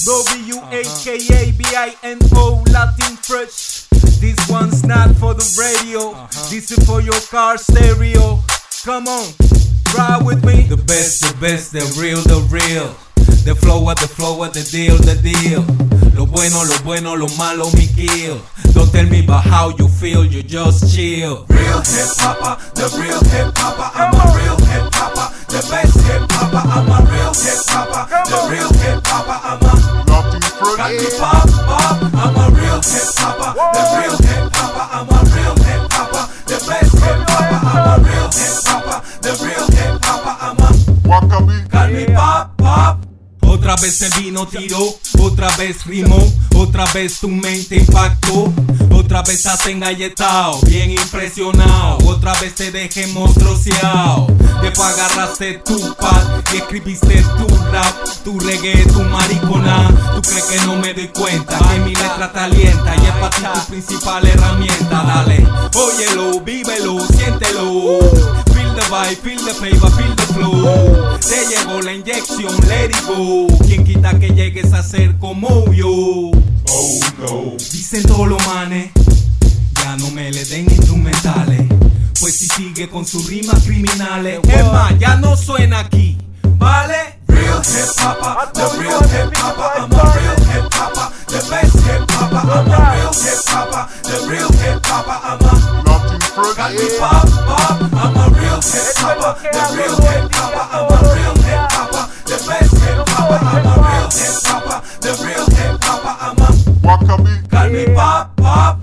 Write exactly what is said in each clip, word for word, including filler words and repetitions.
W A K A B I N O, Latin Fresh. This one's not for the radio, uh-huh. This is for your car stereo. Come on, ride with me. The best, the best, the real, the real. The flow, the flow, the deal, the deal. Lo bueno, lo bueno, lo malo, me kill. Don't tell me about how you feel, you just chill. Real hip hopper, the real hip hopper. I'm a real hip hopper, the best hip hopper. I'm a real hip hopper, the real hip hopper. I'm a Latin Fresh. Got me pop, pop. I'm a real hip hopper, the real hip hopper. I'm a real hip hopper, the best hip hopper. I'm a real hip hopper, the real hip hopper. I'm a Wakabi. Got me pop, pop. Otra vez el vino tiró, otra vez rimó, otra vez tu mente impactó, otra vez estás engalletado, bien impresionado, otra vez te dejé monstruoseado. Después agarraste tu pad y escribiste tu rap, tu reggae, tu maricona. Tú crees que no me doy cuenta, que mi letra te alienta y es para ti tu principal herramienta. Dale, óyelo, vívelo, siéntelo. Feel the vibe, feel the flavor, feel the flow. Te llegó la inyección, let it go. Quien quita que llegues a ser como yo. Oh no. Dicen todos los manes, ya no me le den instrumentales. Pues si sigue con sus rimas criminales, es más, ya no suena aquí, ¿vale? Real hip hopper, the real hip hopper. I'm a real hip hopper, the best hip hopper. I'm a real hip hopper, the real hip hopper. I'm a Latin Fresh. Got me pop, pop. I'm a real hip hopper, the real hip hopper. I'm a real hip hopper, the best hip hopper. I'm a real hip hopper, the real hip hopper. I'm a Wakabi. Got me pop, pop.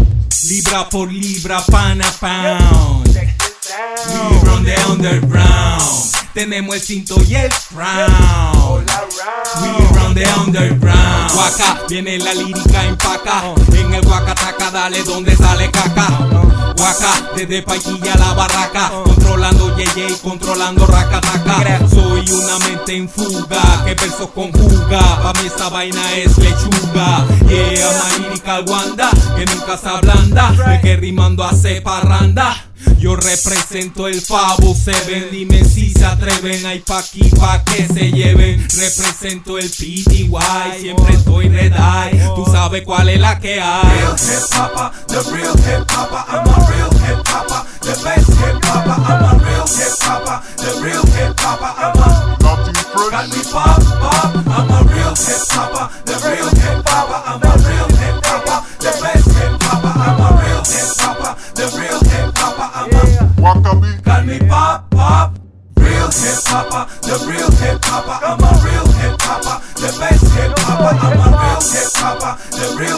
Libra por libra, pound a pound. We run the underground. Tenemos el cinto y el crown. We run the underground. Waka, viene la lírica empaca. En el Wakataka, dale donde sale caca. Waka, desde Paquilla a la barraca. Controlando Yeye y controlando Rakataka. Soy una mente en fuga, que versos conjuga. Pa' mí esta vaina es lechuga. Yeah, my lyrical Wanda, que nunca se ablanda. De que rimando hace parranda. Yo represento el Fabo Seven, dime si se atreven, hay pa' aquí pa' que se lleven. Represento el P T Y, siempre estoy red eye, tú sabes cuál es la que hay. Real hip hopper, the real hip hopper. I'm a real hip hopper, the best hip hopper. I'm a real hip hopper, the real hip hopper. I'm a Latin Got me Fresh. pop, pop. I'm a real hip hopper, the real hip hopper. I'm a real hip hopper, the best hip hopper. I'm a real hip hopper, the real hip hopper. I'm a Wakabi. Got me pop, pop. Real hip hopper, the real hip hopper. I'm a real hip hopper, the best hip hopper. I'm a real hip hopper, the real